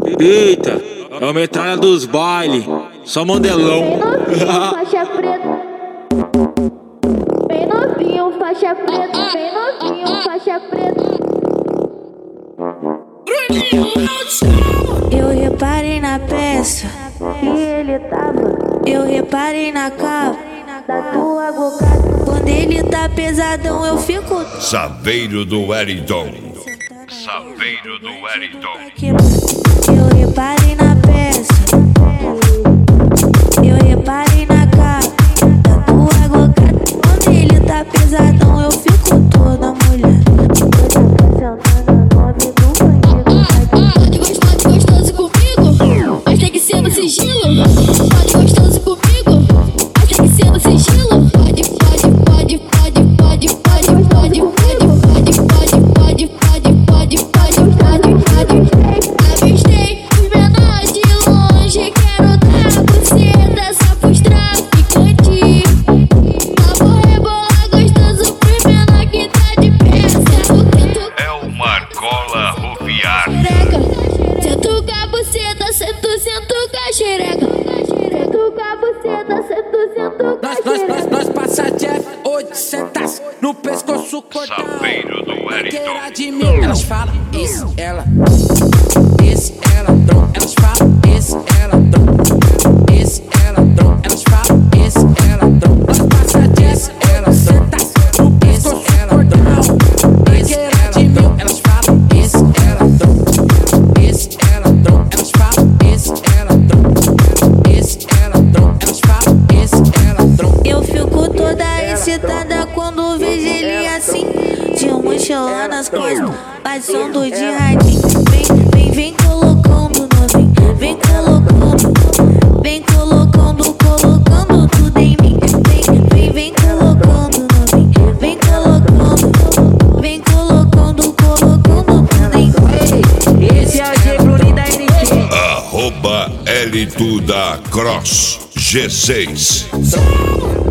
Eita, é o metralha dos baile, só mandelão. Faixa preta. Bem novinho, faixa preta. Bem novinho, faixa preta. Eu reparei na peça E ele tava eu reparei na capa da tua boca. quando ele tá pesadão eu fico Saveiro do Wellington. Saveiro do Wellington. Eu reparei na peça, eu reparei na capa da tua boca quando ele tá pesadão eu fico toda mulher. Pode gostoso comigo, mas tem que ser no sigilo. Pode gostoso comigo, mas tem que ser no sigilo. Avistei os menores de longe, quero dar buceta só pros traficantes. Vamos rebolar gostoso pros menor que tá de pé. É o Marcola Roviar. Sento com a buceta, sento com a xereca. Sento com a buceta, sento com a xereca. Nós passa de F800 no pescoço cordão. Saveiro do Wellington. De mim, elas falam isso, ela. Esse ela dom, elas falam esse ela dom. Esse ela dom, elas falam esse ela dom. Nós passa de F800 no pescoço cordão. Esse ela de mim, elas falam esse ela dom. Esse ela dom, elas falam esse ela dom. Esse ela dom, elas falam esse ela dom. Eu fico toda excitada quando vejo ele assim, de um mochilão nas costas, som do de radinho. Vem colocando novinho, vem colocando tudo em mim. Vem colocando novinho, vem colocando tudo em mim. Esse é o J Bruninho da NQ. @L2 da Cross G6.